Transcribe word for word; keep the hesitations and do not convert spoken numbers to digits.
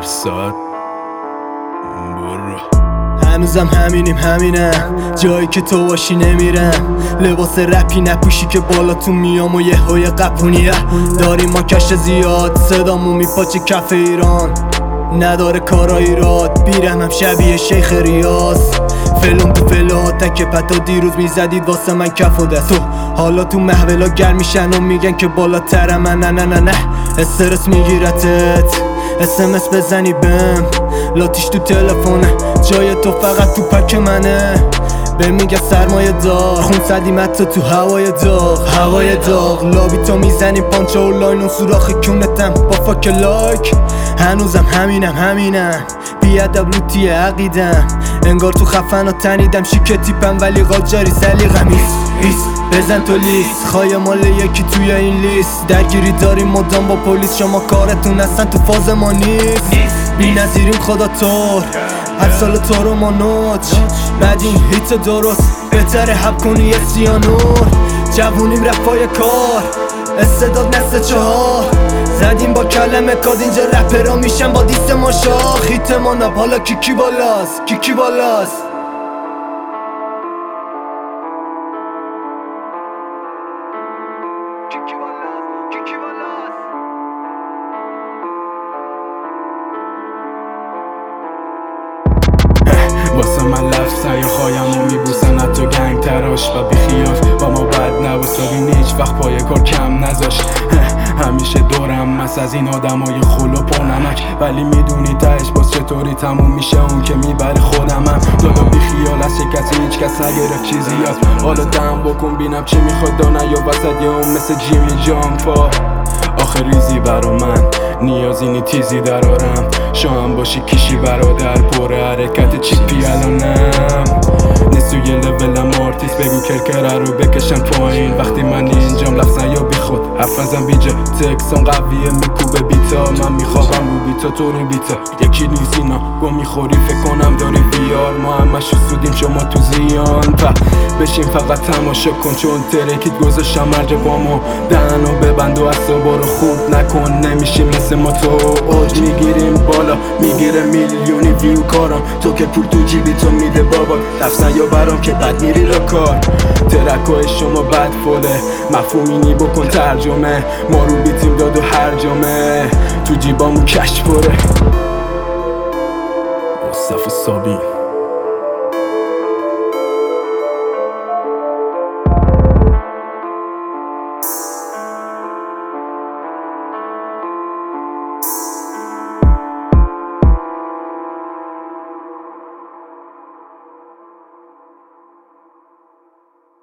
ساعت برو. هنوزم همینیم همینم، جایی که تو باشی نمیرم. لباس رپی نپوشی که بالاتون میام و یه های قپونیه. داریم ما کش زیاد، صدامون میپاچه کف ایران. نداره کارا ایراد، بیرم هم شبیه شیخ ریاض. فلون تو فلا تک پتا دیروز میزدید واسه من کف و دست. تو حالا تو محولا گرم میشن و میگن که بالاترم من. نه نه نه نه استرس میگیرتت، اس ام اس بزنی بهم. لاتیش تو تلفونه، جای تو فقط تو پک منه. به میگه سرمایه دار، خون صدیم حتی تو هوای داغ. هوای داغ لابی تو میزنی پانچه و لاین و سوراخ کونتم با فاک لایک. هنوزم همینم همینم، بیادب لوتی عقیدم. انگار تو خفن و تنیدم شیکه تیپم ولی قاجاری سلیقم. ایس ایس بزن تو لیست، خواهی مال یکی توی این لیست. درگیری داریم مدام با پلیس، شما کارتون اصلا تو فاز ما نیست. بی نظیریم خدا طور، هر سال تو رو ما نوچ. بدین هیت درست، بهتره حب کنی یه سیانور. جوونیم رفای کار، استعداد نسل چهار. زدیم با کلمه کاد، اینجا رپرا میشن با دیست ما شاخ. هیت ما نب حالا کیکی بالاست، کیکی بالاست. واسه من لفظن یا خوایم و میبوسن حتی گنگ تراش. و بیخیال با ما بد نوستادین هیچ وقت پای کار کم نذاشت. همیشه دورم مس از این آدم های خل و پرنمک، ولی میدونی تهش باز چطوری تموم میشه اون که میبره خودمم. دادا بیخیال از کسی هیچ کس نگرفت چیزی یاد. حالا دم بکن بینم چی میخواد دانه یا وسط یا اون مثل جیمی جامپا. آخه ریزی برا من نیازی نی تیزی درارم. شام باشی کشی برادر پر حرکت چیپی الانم. نیست توی لولم آرتیست بگو کرکره رو بکشم پایین. وقتی من اینجام لفظن یا بی خود حفظم بیجا تکسان قویه میکوبه بیتا. من میخوابم رو بیتا تو رو بیتا یکی نیست اینا گم میخوری فکر کنم داری بیار. ما همش سودیم شما تو زیان پا بشین فقط تماشا کن چون ترکیت گذاشتم مرج با ما. دهنو ببند و اصابا رو خورد نکن نمیشیم مثل ما. تو اوج میگیریم بالا میگیره میلیونی ویو کارم. تو که پول تو جیبی تو میده بابا لفظن یا برام که بد میری رو کار. ترکای شما بد فوله مفهومینی بکن ترجمه. ما رو بیتیم داد و هر جمعه تو جیبامون کش پره. مصطفی صابی